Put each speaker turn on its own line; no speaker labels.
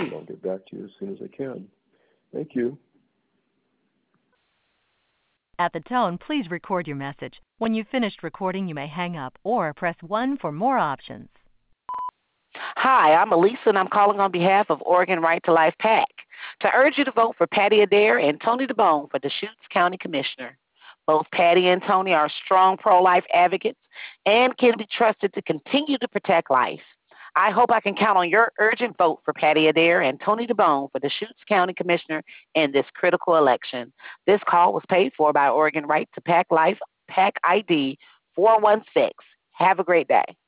I'll get back to you as soon as I can. Thank you.
At the tone, please record your message. When you've finished recording, you may hang up or press 1 for more options.
Hi, I'm Elisa, and I'm calling on behalf of Oregon Right to Life PAC to urge you to vote for Patty Adair and Tony DeBone for Deschutes County Commissioner. Both Patty and Tony are strong pro-life advocates and can be trusted to continue to protect life. I hope I can count on your urgent vote for Patty Adair and Tony DeBone for Deschutes County Commissioner in this critical election. This call was paid for by Oregon Right to PAC Life, PAC ID 416. Have a great day.